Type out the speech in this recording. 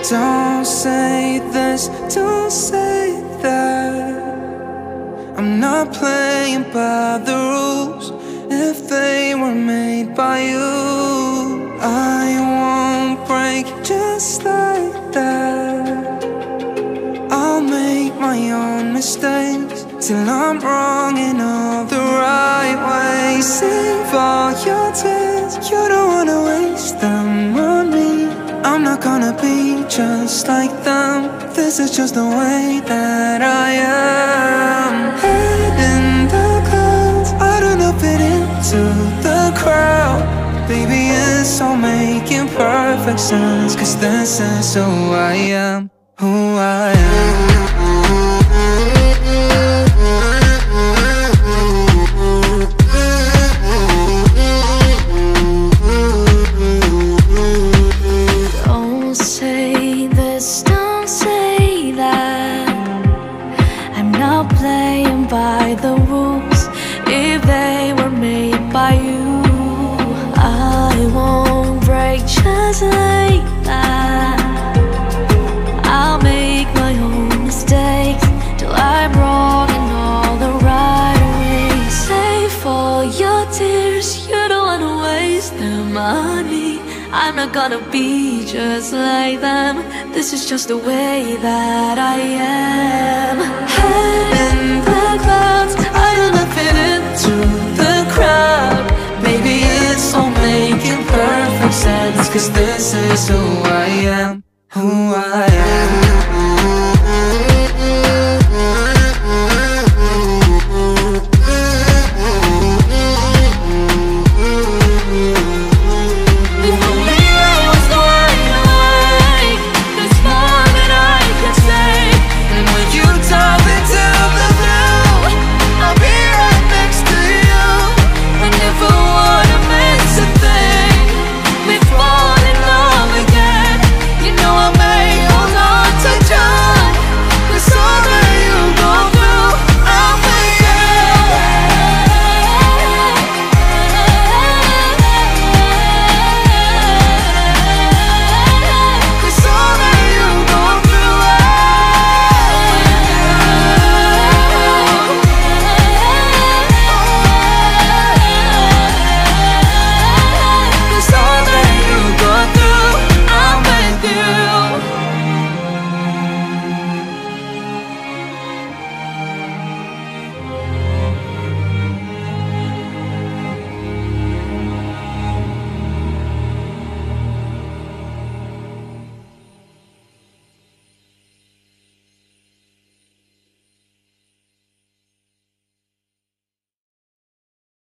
Don't say this, don't say that. I'm not playing by the rules. If they were made by you, I won't break just like that. I'll make my own mistakes till I'm wrong in all the right ways. Save all your tears, you don't wanna waste them on me. I'm not gonna be just like them. This is just the way that I am. Head in the clouds, I don't know, fit into the crowd. Baby, it's all making perfect sense, 'cause this is who I am, who I am. By the rules, if they were made by you, I won't break just like that. I'll make my own mistakes till I'm wrong in all the right ways. Save all your tears, you don't wanna waste them on me. I'm not gonna be just like them. This is just the way that I am. Head in the clouds, I don't know, fit into the crowd. Maybe it's all making perfect sense, 'cause this is who I am, who I am.